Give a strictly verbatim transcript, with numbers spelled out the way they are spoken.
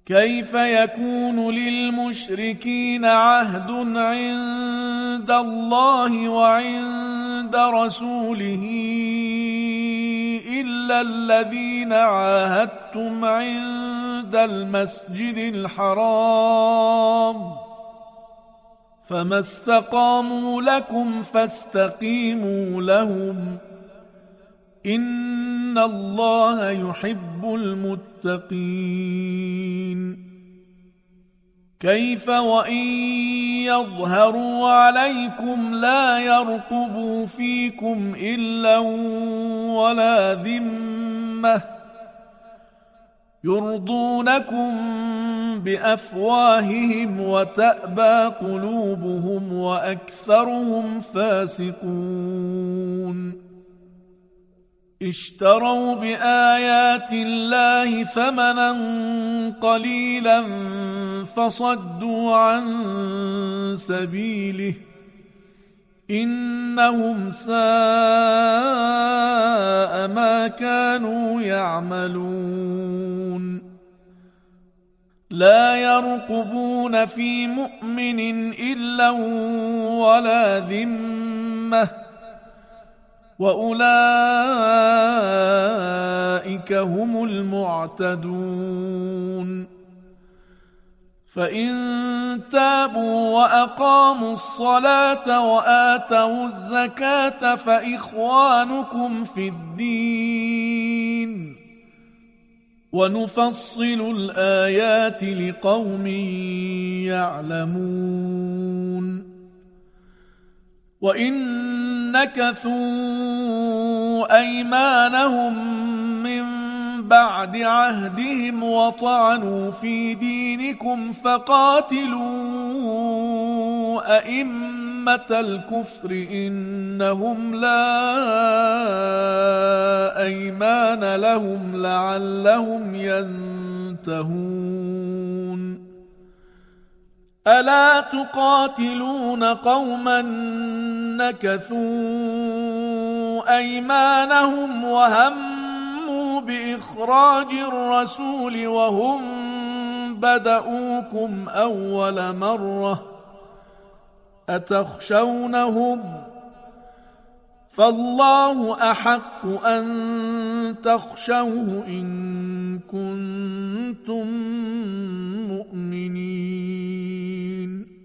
كيف يكون للمشركين عهد عند الله وعند رسوله إلا الذين عاهدتم عند المسجد الحرام فما استقاموا لكم فاستقيموا لهم إن الله يحب المتقين. كيف وإن يظهروا عليكم لا يرقبوا فيكم إلا ولا ذمة يرضونكم بأفواههم وتأبى قلوبهم وأكثرهم فاسقون. اشتروا بآيات الله ثمنا قليلا فصدوا عن سبيله إنهم ساء ما كانوا يعملون. لا يرقبون في مؤمن إلا ولا ذمة وأولئك هم المعتدون. فإن تابوا وأقاموا الصلاة وآتوا الزكاة فإخوانكم في الدين ونفصل الآيات لقوم يعلمون. وإن نكثوا أيمانهم من بعد عهدهم وطعنوا في دينكم فقاتلوا أئمة الكفر إنهم لا أيمان لهم لعلهم ينتهون. ألا تقاتلون قوما نكثوا أيمانهم وهموا بإخراج الرسول وهم بدؤوكم أول مرة أتخشونهم فالله أحق أن تخشوه إن كنتم مؤمنين.